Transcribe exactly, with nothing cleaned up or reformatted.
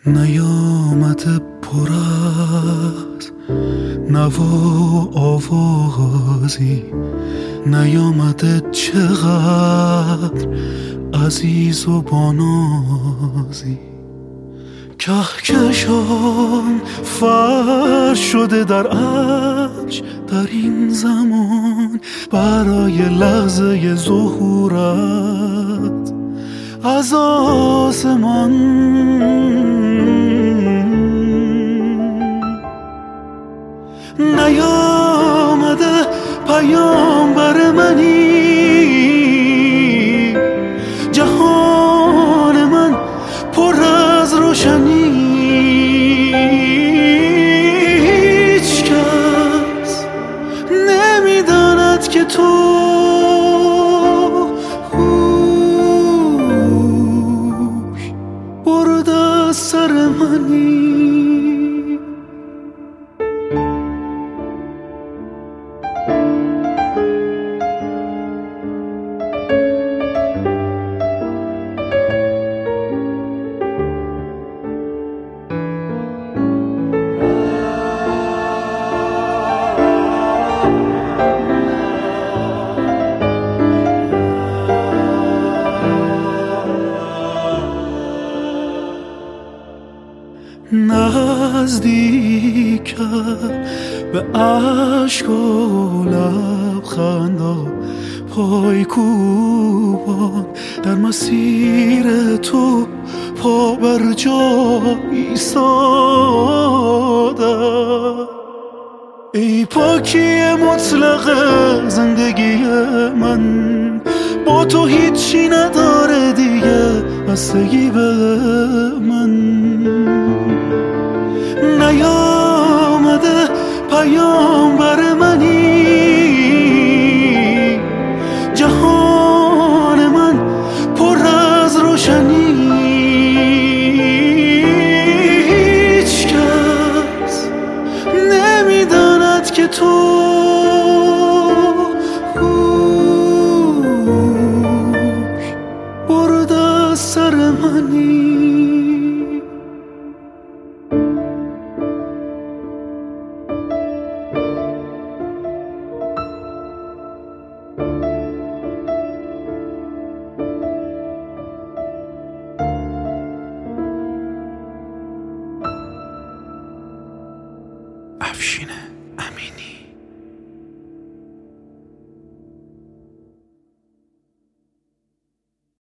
نیامده پر از نوا آوازی، نیامده چقدر عزیز و بانازی. کهکشان فرش شده در عرش در این زمان برای لحظه ظهورت از آسمان. نیامده پیامبر منی، جهان من پر از روشنی. هیچ کس نمیداند که تو هوش برده از سر منی. نزدیکم به عشق و لبخندا، پای کوبان در مسیر تو پا بر جا ایستادم. ای پاکی مطلق زندگی من، با تو هیچی نداره دیگه بستگی به من. نیامده پیامبر منی، جهان من پر از روشنی. هیچ کس نمیداند که تو هوش برده از سر منی.